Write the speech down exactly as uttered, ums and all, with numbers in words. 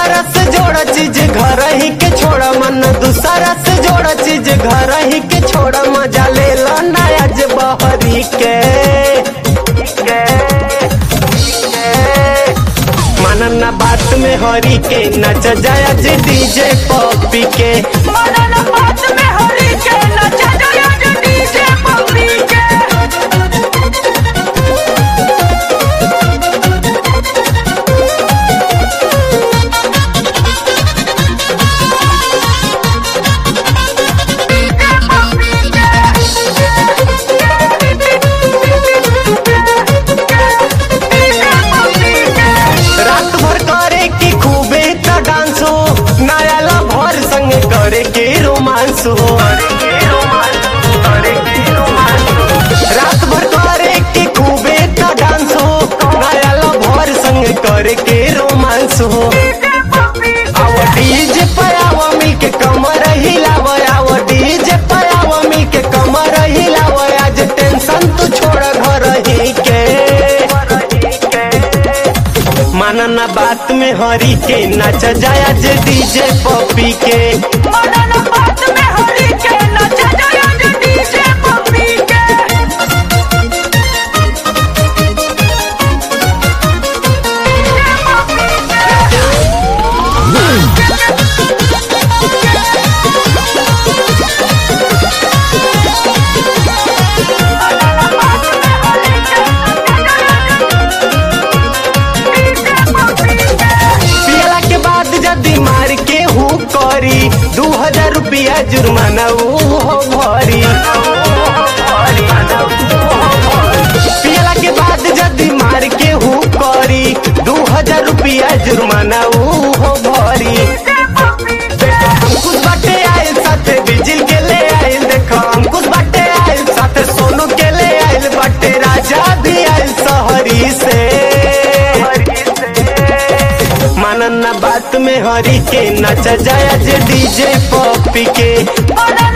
दूसरा से जोड़ा चीज घर ही के छोड़ा मन दूसरा से जोड़ा चीज घर ही के छोड़ा मजा ले लो नाज बहरी के मानना बात में हरी के नच जाया जी डीजे पॉपी के मानना बात में हरी के नच जाया जी डीजे पॉपी के करे के रोमांस हो रात भर करे के खूबे का डांस हो नया भर संग करे के रोमांस हो आवा डीजे पे आवा मिल के कमर हिलावा आवा डीजे पे आवा मिल के कमर हिलावा आज टेंशन तू छोड़ घर ही के मानना बात में हरी के नच जाया जे डीजे पॉपी के मानना बात में हरी के नच जाया जे डीजे पॉपी के करी दू हजार रुपया जुर्माना हो भरी पियला के बाद जदी मार के हूँ करी दू हजार रुपया जुर्माना हो भरी अंकुश बाटे आयल साथे बिजिल के ले आयल देखो अंकुश बाटे आयल साथे सोनू के ले आयल बाटे राजा भी आयल शहरी से मानना बात में हरी के नच जाया जे डीजे पॉपी के।